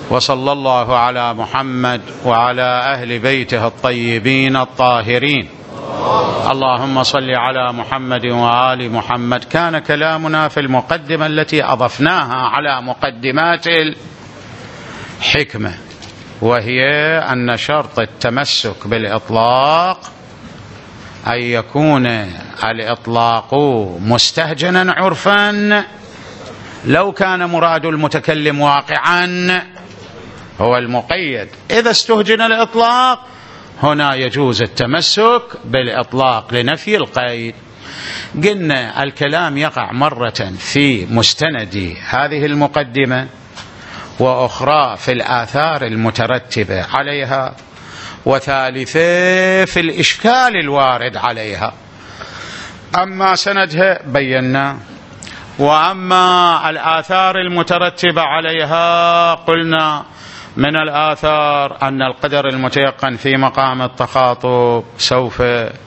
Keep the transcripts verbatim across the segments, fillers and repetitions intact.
وصلى الله على محمد وعلى أهل بيته الطيبين الطاهرين. اللهم صل على محمد وآل محمد. كان كلامنا في المقدمة التي أضفناها على مقدمات الحكمة، وهي أن شرط التمسك بالإطلاق أن يكون الإطلاق مستهجنا عرفا، لو كان مراد المتكلم واقعا هو المقيد. إذا استهجن الإطلاق هنا يجوز التمسك بالإطلاق لنفي القيد. قلنا الكلام يقع مرة في مستند هذه المقدمة، وأخرى في الآثار المترتبة عليها، وثالثة في الإشكال الوارد عليها. أما سندها بينا، وأما الآثار المترتبة عليها قلنا من الآثار أن القدر المتيقن في مقام التخاطب سوف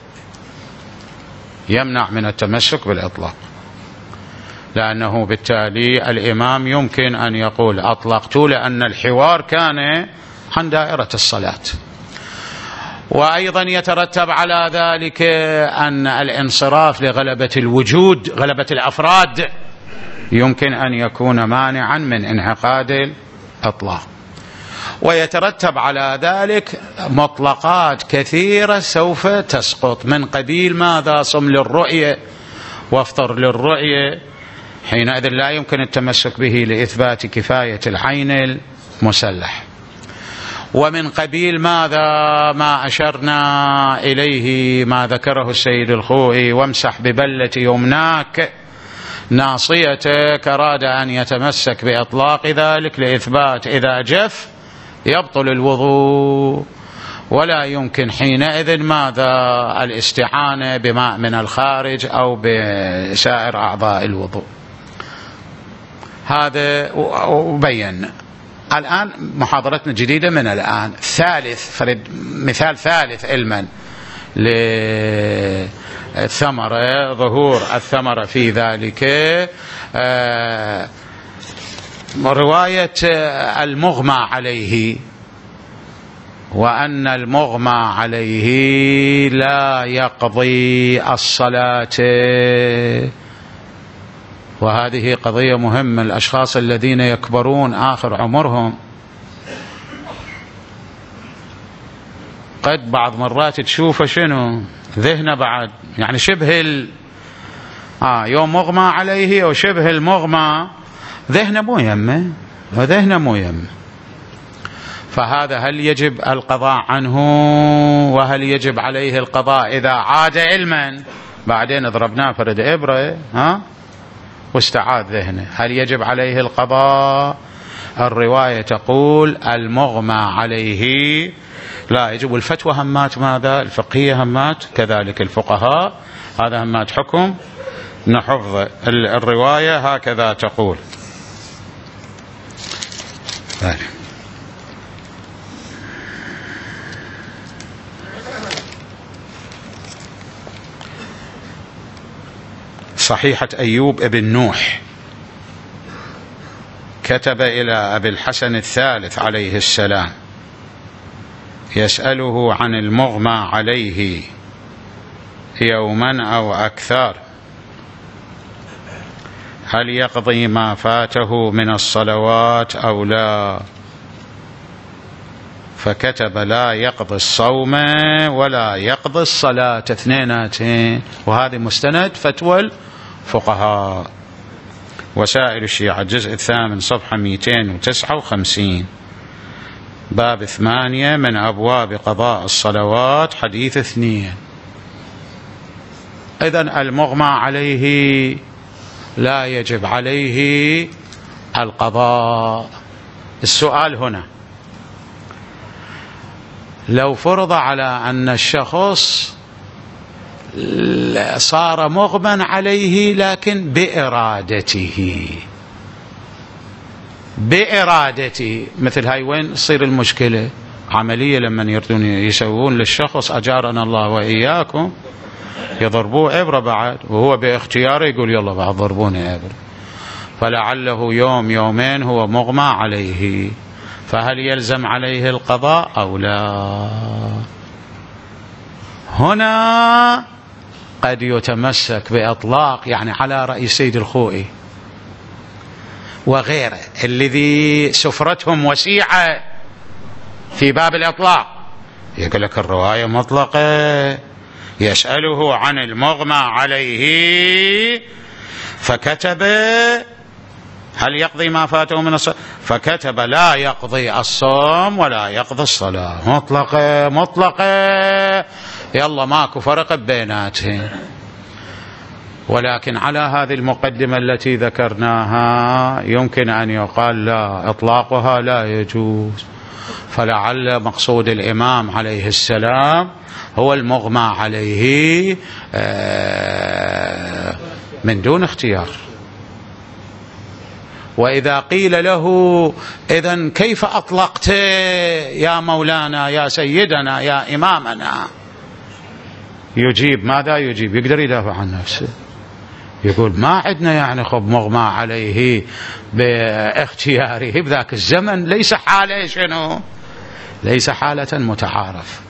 يمنع من التمسك بالإطلاق، لأنه بالتالي الإمام يمكن أن يقول أطلقت لأن الحوار كان عن دائرة الصلاة. وأيضا يترتب على ذلك أن الانصراف لغلبة الوجود، غلبة الأفراد، يمكن أن يكون مانعا من انعقاد الإطلاق. ويترتب على ذلك مطلقات كثيرة سوف تسقط، من قبيل ماذا؟ صم للرؤية وافطر للرؤية، حينئذ لا يمكن التمسك به لإثبات كفاية العين المسلح. ومن قبيل ماذا؟ ما أشرنا إليه، ما ذكره السيد الخوئي: وامسح ببلة يمناك ناصيتك، أراد أن يتمسك بإطلاق ذلك لإثبات إذا جف يبطل الوضوء، ولا يمكن حينئذ ماذا؟ الاستعانة بماء من الخارج أو بسائر أعضاء الوضوء. هذا وبين. الآن محاضرتنا جديدة من الآن. ثالث فرد مثال ثالث علما للثمرة، ظهور الثمرة في ذلك، آه رواية المغمى عليه، وأن المغمى عليه لا يقضي الصلاة. وهذه قضية مهمة. الأشخاص الذين يكبرون آخر عمرهم قد بعض مرات تشوفه شنو ذهنه بعد، يعني شبه ال... آه يوم مغمى عليه أو شبه المغمى، ذهنه مو يمه وذهنه مو يمه. فهذا هل يجب القضاء عنه؟ وهل يجب عليه القضاء إذا عاد علما؟ بعدين ضربناه فرد إبرة ها واستعاد ذهنه، هل يجب عليه القضاء؟ الرواية تقول المغمى عليه لا يجب. الفتوى همات ماذا؟ الفقهية همات، كذلك الفقهاء، هذا همات حكم نحفظ. الرواية هكذا تقول. صحيحة أيوب ابن نوح كتب إلى أبي الحسن الثالث عليه السلام يسأله عن المغمى عليه يوما أو أكثر، هل يقضي ما فاته من الصلوات أو لا؟ فكتب لا يقضي الصوم ولا يقضي الصلاة، اثنيناتين. وهذه مستند فتوى الفقهاء. وسائل الشيعة الجزء الثامن صفحة مئتين وتسعة وخمسين، باب ثمانية من أبواب قضاء الصلوات، حديث اثنين. إذن المغمى عليه لا يجب عليه القضاء. السؤال هنا: لو فرض على أن الشخص صار مغمى عليه لكن بإرادته بإرادته مثل هاي، وين تصير المشكلة؟ عملية لما يردون يسوون للشخص أجارنا الله وإياكم يضربوه إبرة بعد، وهو باختياره يقول يلا بعد ضربوني إبرة، فلعله يوم يومين هو مغمى عليه، فهل يلزم عليه القضاء أو لا؟ هنا قد يتمسك بإطلاق، يعني على رأي سيد الخوئي وغيره الذي سفرتهم وسيعة في باب الإطلاق، يقول لك الرواية مطلقة، يسأله عن المغمى عليه فكتب هل يقضي ما فاته من الصلاة، فكتب لا يقضي الصوم ولا يقضي الصلاة، مطلقة مطلقة، يلا ماكو فرق بيناتهم. ولكن على هذه المقدمة التي ذكرناها يمكن أن يقال لا، إطلاقها لا يجوز، فلعل مقصود الإمام عليه السلام هو المغمى عليه من دون اختيار. وإذا قيل له إذن كيف أطلقت يا مولانا يا سيدنا يا إمامنا، يجيب ماذا يجيب؟ يقدر يدافع عن نفسه، يقول ما عندنا يعني خب مغمى عليه باختياره بذاك الزمن، ليس حالة شنو، ليس حالة متعارف.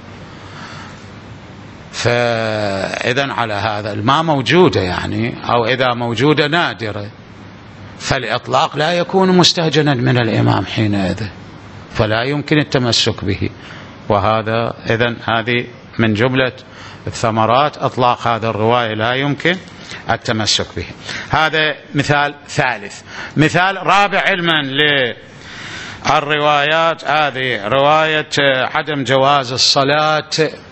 فإذن على هذا ما موجودة يعني، أو إذا موجودة نادرة، فالإطلاق لا يكون مستهجنا من الإمام حينئذ، فلا يمكن التمسك به. وهذا إذن هذه من جملة الثمرات إطلاق هذا الرواية، لا يمكن التمسك به. هذا مثال ثالث. مثال رابع علما للروايات هذه رواية عدم جواز الصلاة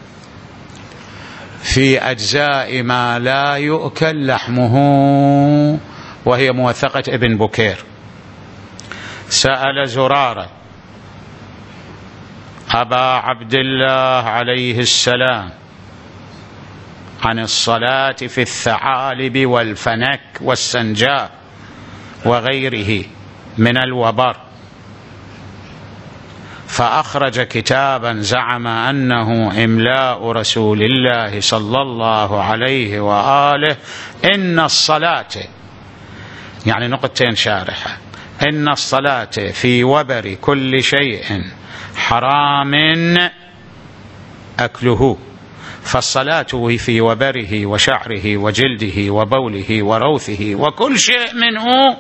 في أجزاء ما لا يؤكل لحمه، وهي موثقة ابن بكير. سأل زرارة أبا عبد الله عليه السلام عن الصلاة في الثعالب والفنك والسنجاء وغيره من الوبر، فأخرج كتابا زعم أنه إملاء رسول الله صلى الله عليه وآله إن الصلاة، يعني نقطتين شارحة، إن الصلاة في وبر كل شيء حرام أكله، فالصلاة في وبره وشعره وجلده وبوله وروثه وكل شيء منه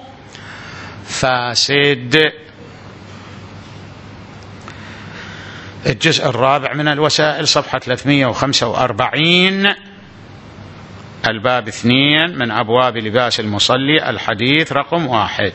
فاسد. الجزء الرابع من الوسائل صفحة ثلاثمئة وخمسة وأربعين، الباب اثنين من أبواب لباس المصلي، الحديث رقم واحد.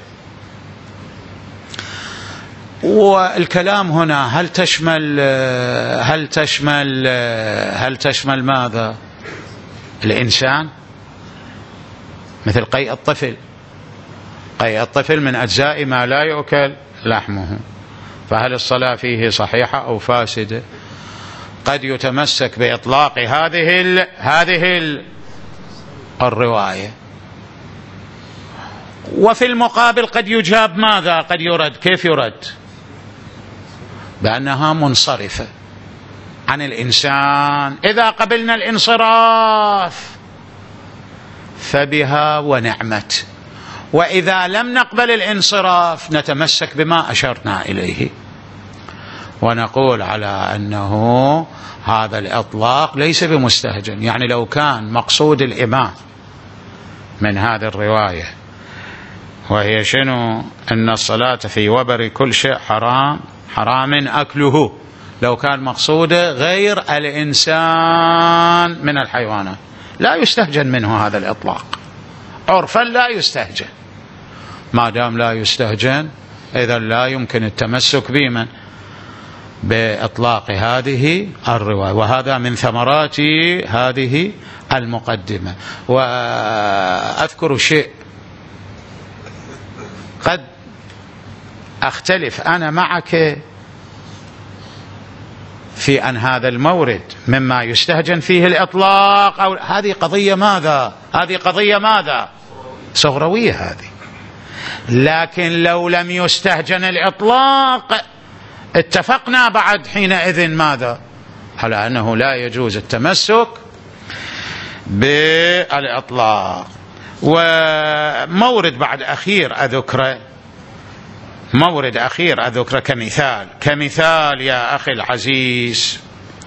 والكلام هنا هل تشمل هل تشمل هل تشمل ماذا؟ الإنسان، مثل قيء الطفل، قيء الطفل من أجزاء ما لا يؤكل لحمه، فهل الصلاة فيه صحيحة أو فاسدة؟ قد يتمسك بإطلاق هذه ال هذه ال الرواية. وفي المقابل قد يجاب ماذا؟ قد يرد. كيف يرد؟ بأنها منصرفة عن الإنسان. إذا قبلنا الانصراف فبها ونعمت، وإذا لم نقبل الانصراف نتمسك بما أشرنا إليه، ونقول على أنه هذا الإطلاق ليس بمستهجن. يعني لو كان مقصود الإمام من هذه الرواية وهي شنو؟ أن الصلاة في وبر كل شيء حرام حرام أكله، لو كان مقصوده غير الإنسان من الحيوانات لا يستهجن منه هذا الإطلاق، عرفا لا يستهجن. ما دام لا يستهجن إذا لا يمكن التمسك بمن بإطلاق هذه الرواية. وهذا من ثمرات هذه المقدمة. وأذكر شيء قد أختلف أنا معك في أن هذا المورد مما يستهجن فيه الإطلاق، أو هذه قضية ماذا؟ هذه قضية ماذا؟ صغروية هذه. لكن لو لم يستهجن الإطلاق اتفقنا بعد حينئذ ماذا؟ على أنه لا يجوز التمسك بالإطلاق. ومورد بعد أخير أذكره مورد أخير أذكره كمثال كمثال يا أخي العزيز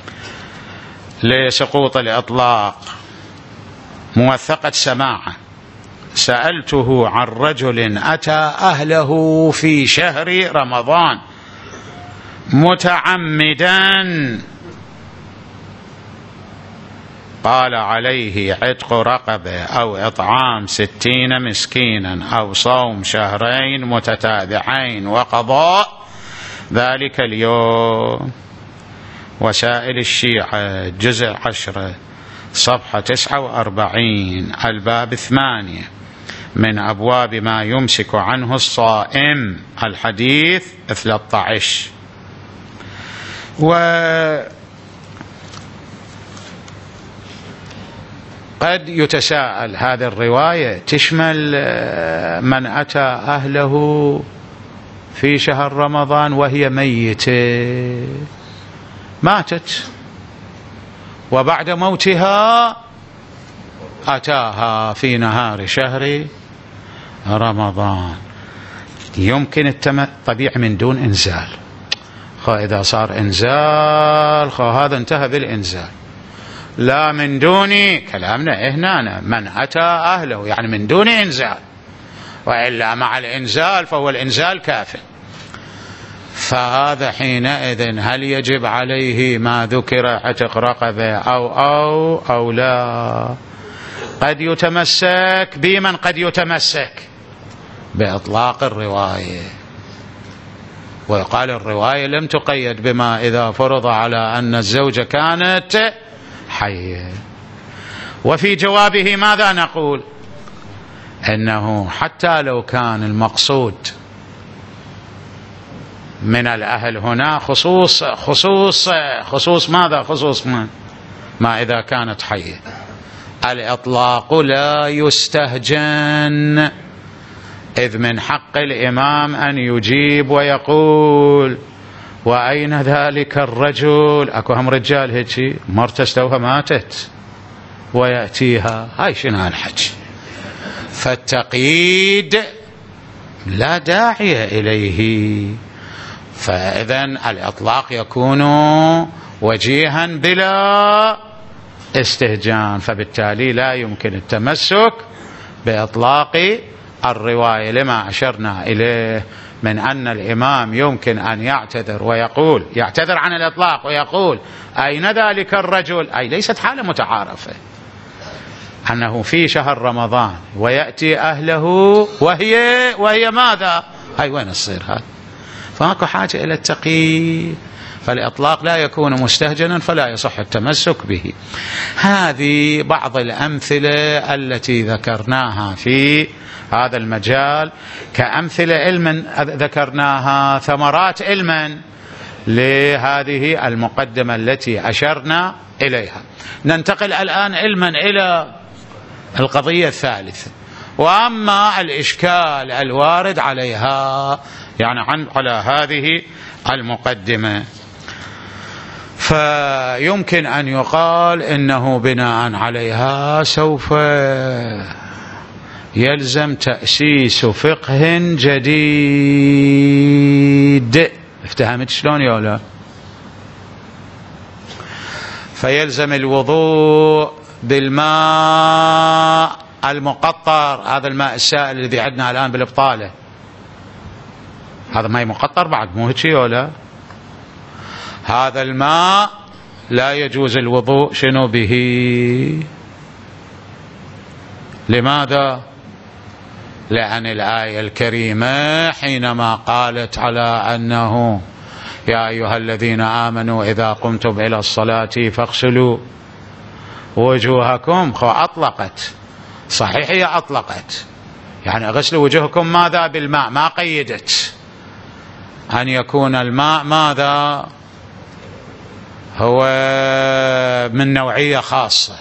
لسقوط الإطلاق. موثقة سماعة: سألته عن رجل أتى أهله في شهر رمضان متعمدا قال عليه عتق رقبة أو إطعام ستين مسكينا أو صوم شهرين متتابعين وقضاء ذلك اليوم. وسائل الشيعة جزء عشرة صفحة تسعة وأربعين الباب ثمانية من أبواب ما يمسك عنه الصائم الحديث ثلاثة عشر. وقد يتساءل هذه الرواية تشمل من أتى أهله في شهر رمضان وهي ميتة ماتت وبعد موتها أتاها في نهار شهر رمضان يمكن التم... طبيعي من دون إنزال. خو إذا صار إنزال خو هذا انتهى بالإنزال، لا من دون كلامنا هنا من أتى أهله يعني من دون إنزال، وإلا مع الإنزال فهو الإنزال كافٍ. فهذا حينئذ هل يجب عليه ما ذكر عتق رقبة أو أو أو لا؟ قد يتمسك بمن قد يتمسك بإطلاق الرواية، ويقال الرواية لم تقيد بما إذا فرض على أن الزوجة كانت حية. وفي جوابه ماذا نقول؟ أنه حتى لو كان المقصود من الأهل هنا خصوص خصوص خصوص ماذا خصوص ما, ما إذا كانت حية، الإطلاق لا يستهجن، إذ من حق الإمام أن يجيب ويقول وأين ذلك الرجل؟ أكو هم رجال هيك مرته استوها ماتت ويأتيها، هاي شنو الحكي؟ فالتقييد لا داعي إليه، فإذن الإطلاق يكون وجيها بلا استهجان، فبالتالي لا يمكن التمسك بإطلاق الرواية لما أشرنا إليه من أن الإمام يمكن أن يعتذر ويقول يعتذر عن الإطلاق ويقول أين ذلك الرجل؟ أي ليست حالة متعارفة أنه في شهر رمضان ويأتي أهله وهي وهي ماذا؟ أي وين تصير هذا؟ فماكو حاجة إلى التقييد، فالإطلاق لا يكون مستهجنا فلا يصح التمسك به. هذه بعض الأمثلة التي ذكرناها في هذا المجال كأمثلة علما ذكرناها، ثمرات علما لهذه المقدمة التي أشرنا إليها. ننتقل الآن علما إلى القضية الثالثة، وأما الإشكال الوارد عليها يعني عن على هذه المقدمة، فيمكن أن يقال إنه بناء عليها سوف يلزم تأسيس فقه جديد. افتهمت شلون يا ولا؟ فيلزم الوضوء بالماء المقطر، هذا الماء السائل الذي عندنا الآن بالإبطالة، هذا ماء مقطر بعد مو هيك ولا؟ هذا الماء لا يجوز الوضوء شنو به؟ لماذا؟ لأن الآية الكريمة حينما قالت على أنه يا أيها الذين آمنوا إذا قمتم إلى الصلاة فاغسلوا وجوهكم، خو أطلقت، صحيح هي أطلقت يعني غسلوا وجوهكم ماذا؟ بالماء، ما قيدت أن يكون الماء ماذا؟ هو من نوعية خاصة،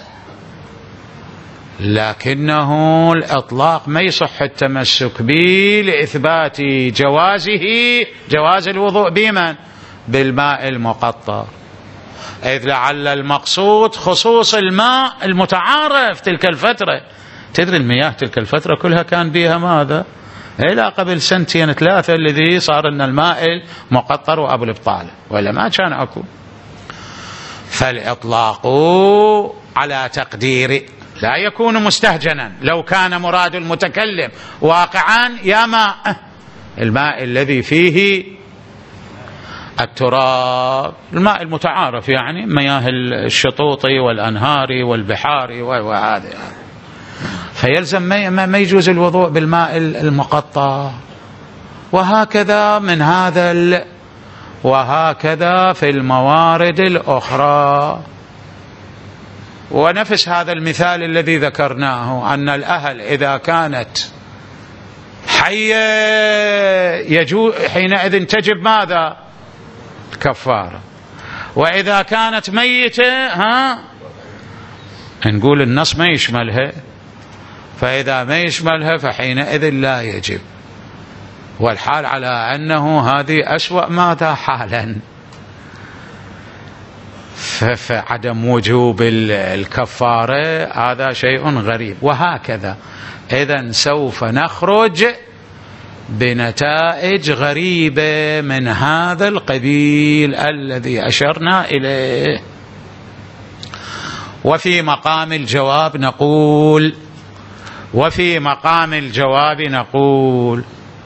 لكنه الإطلاق ما يصح التمسك به لإثبات جوازه، جواز الوضوء بمن؟ بالماء المقطر، إذ لعل المقصود خصوص الماء المتعارف تلك الفترة. تدري المياه تلك الفترة كلها كان بها ماذا؟ إلى قبل سنتين ثلاثة الذي صار لنا المائل مقطر وأبو الإبطال، ولا ما كان أكو. فالإطلاق على تقدير لا يكون مستهجنا، لو كان مراد المتكلم واقعا يا ماء، الماء الذي فيه التراب، الماء المتعارف يعني مياه الشطوط والأنهار والبحار وهذا، فيلزم ما يجوز الوضوء بالماء المقطر. وهكذا من هذا ال... وهكذا في الموارد الأخرى. ونفس هذا المثال الذي ذكرناه أن الأهل إذا كانت حية يجوز حينئذ تجب ماذا؟ الكفارة. وإذا كانت ميتة ها نقول النص ما يشملها، فإذا ما يشملها فحينئذ لا يجب. والحال على أنه هذه أسوأ ماذا حالا، فعدم وجوب الكفارة هذا شيء غريب. وهكذا إذن سوف نخرج بنتائج غريبة من هذا القبيل الذي أشرنا إليه. وفي مقام الجواب نقول وفي مقام الجواب نقول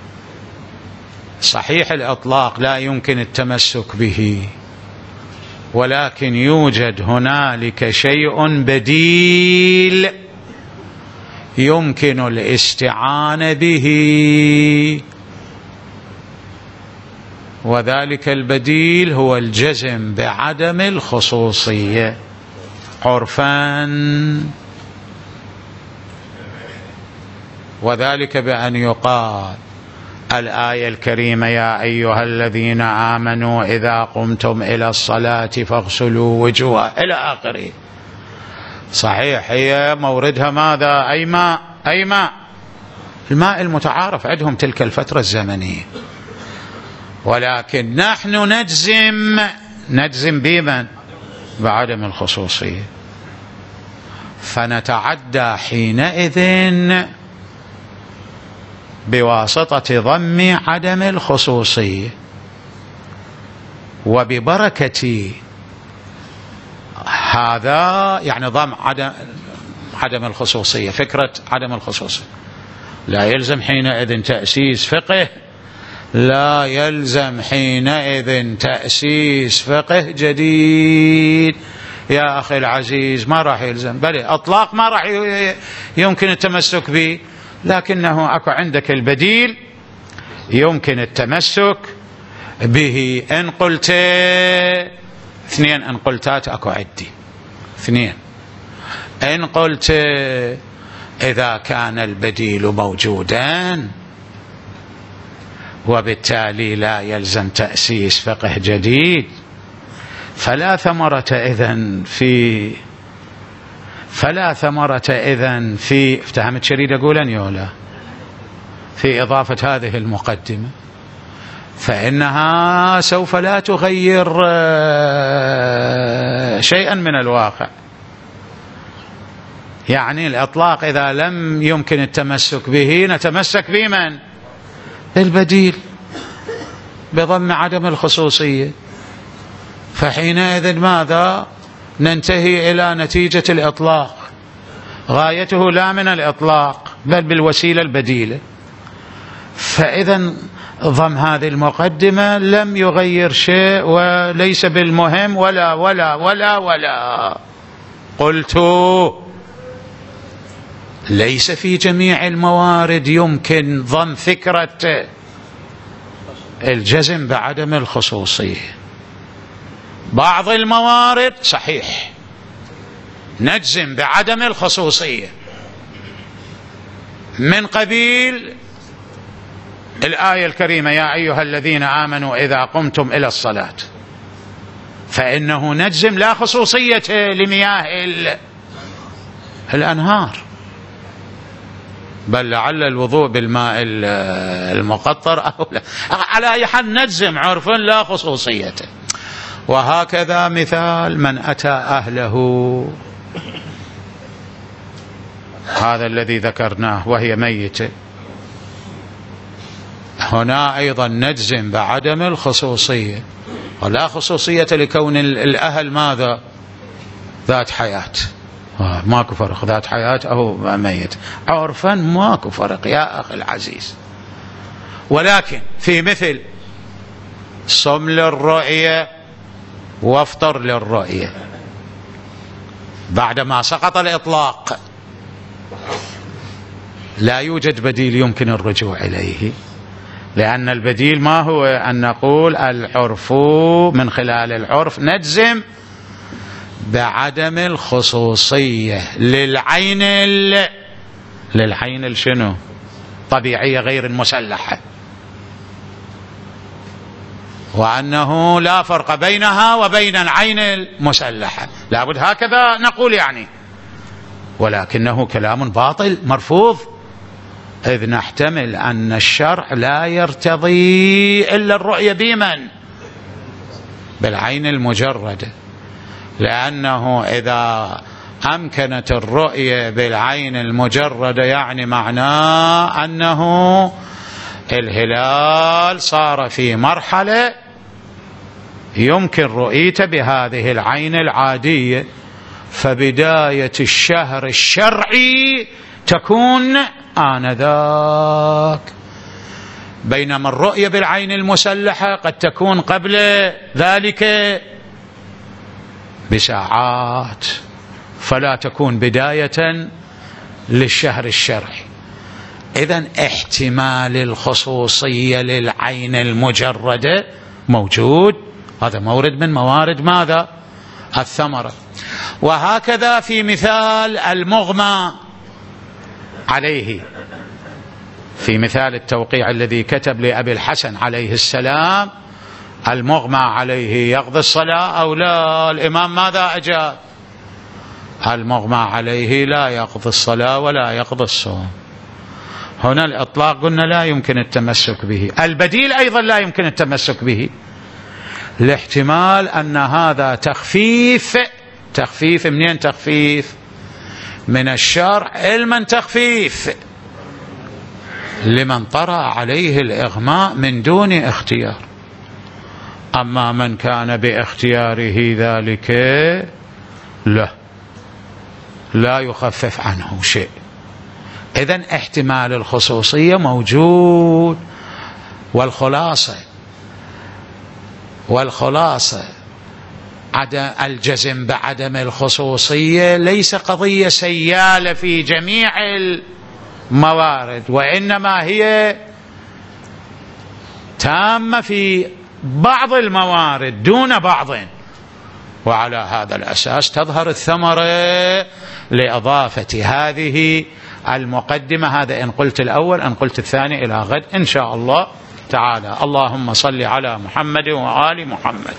صحيح الإطلاق لا يمكن التمسك به، ولكن يوجد هنالك شيء بديل يمكن الاستعانة به، وذلك البديل هو الجزم بعدم الخصوصية عرفا، وذلك بأن يقال الآية الكريمة يا أيها الذين آمنوا إذا قمتم إلى الصلاة فاغسلوا وجوها إلى آخره. صحيح هي موردها ماذا؟ أي ماء، أي ماء، الماء المتعارف عندهم تلك الفترة الزمنية، ولكن نحن نجزم نجزم بمن؟ بعدم الخصوصية، فنتعدى حينئذ بواسطة ضم عدم الخصوصية. وببركة هذا يعني ضم عدم عدم الخصوصية، فكرة عدم الخصوصية لا يلزم حينئذ تأسيس فقه، لا يلزم حينئذ تأسيس فقه جديد يا أخي العزيز، ما راح يلزم، بل أطلاق ما راح يمكن التمسك به، لكنه أكو عندك البديل يمكن التمسك به. إن قلت اثنين، إن قلتات أكو عدي اثنين، إن قلت إذا كان البديل موجودا وبالتالي لا يلزم تأسيس فقه جديد، فلا ثمرة إذن في فلا ثمرة إذن في افتهمت شريد أقولا يولا في إضافة هذه المقدمة، فإنها سوف لا تغير شيئا من الواقع. يعني الإطلاق إذا لم يمكن التمسك به نتمسك بمن؟ بالبديل بضم عدم الخصوصية، فحينئذ ماذا؟ ننتهي إلى نتيجة الإطلاق، غايته لا من الإطلاق بل بالوسيلة البديلة. فإذا ضم هذه المقدمة لم يغير شيء وليس بالمهم ولا ولا ولا ولا. قلت ليس في جميع الموارد يمكن ضم فكرة الجزم بعدم الخصوصية. بعض الموارد صحيح نجزم بعدم الخصوصية من قبيل الآية الكريمة يا أيها الذين آمنوا إذا قمتم إلى الصلاة، فإنه نجزم لا خصوصية لمياه الأنهار، بل لعل الوضوء بالماء المقطر أولى. على أي حال نجزم عرفا لا خصوصية. وهكذا مثال من أتى أهله، هذا الذي ذكرناه وهي ميتة، هنا أيضا نجزم بعدم الخصوصية، ولا خصوصية لكون الأهل ماذا؟ ذات حياة، ماكو فرق ذات حياة أو ميت، عرفا ماكو فرق يا أخي العزيز. ولكن في مثل صم للرؤية وافطر للرؤية بعدما سقط الإطلاق لا يوجد بديل يمكن الرجوع إليه، لأن البديل ما هو؟ أن نقول العرف، من خلال العرف نجزم بعدم الخصوصية للعين ال... للعين الشنو؟ طبيعية غير المسلحة، وأنه لا فرق بينها وبين العين المسلحة، لابد هكذا نقول يعني، ولكنه كلام باطل مرفوض، إذ نحتمل أن الشرع لا يرتضي إلا الرؤية بمن؟ بالعين المجردة، لأنه إذا أمكنت الرؤية بالعين المجردة يعني معناه أنه الهلال صار في مرحلة يمكن رؤيته بهذه العين العادية، فبداية الشهر الشرعي تكون آنذاك، بينما الرؤية بالعين المسلحة قد تكون قبل ذلك بساعات، فلا تكون بداية للشهر الشرعي. إذن احتمال الخصوصية للعين المجردة موجود، هذا مورد من موارد ماذا؟ الثمرة. وهكذا في مثال المغمى عليه، في مثال التوقيع الذي كتب لأبي الحسن عليه السلام، المغمى عليه يقضي الصلاة أو لا؟ الإمام ماذا أجاب؟ المغمى عليه لا يقضي الصلاة ولا يقضي الصوم. هنا الإطلاق قلنا لا يمكن التمسك به، البديل أيضا لا يمكن التمسك به، الاحتمال أن هذا تخفيف. تخفيف منين؟ تخفيف من الشرع، علما تخفيف لمن طرأ عليه الإغماء من دون اختيار، أما من كان باختياره ذلك لا لا يخفف عنه شيء. إذن احتمال الخصوصية موجود. والخلاصة والخلاصة عدم الجزم بعدم الخصوصية ليس قضية سيالة في جميع الموارد، وإنما هي تامة في بعض الموارد دون بعض، وعلى هذا الأساس تظهر الثمرة لإضافة هذه المقدمة. هذا إن قلت الأول، إن قلت الثاني، إلى غد إن شاء الله تعالى. اللهم صل على محمد وآل محمد.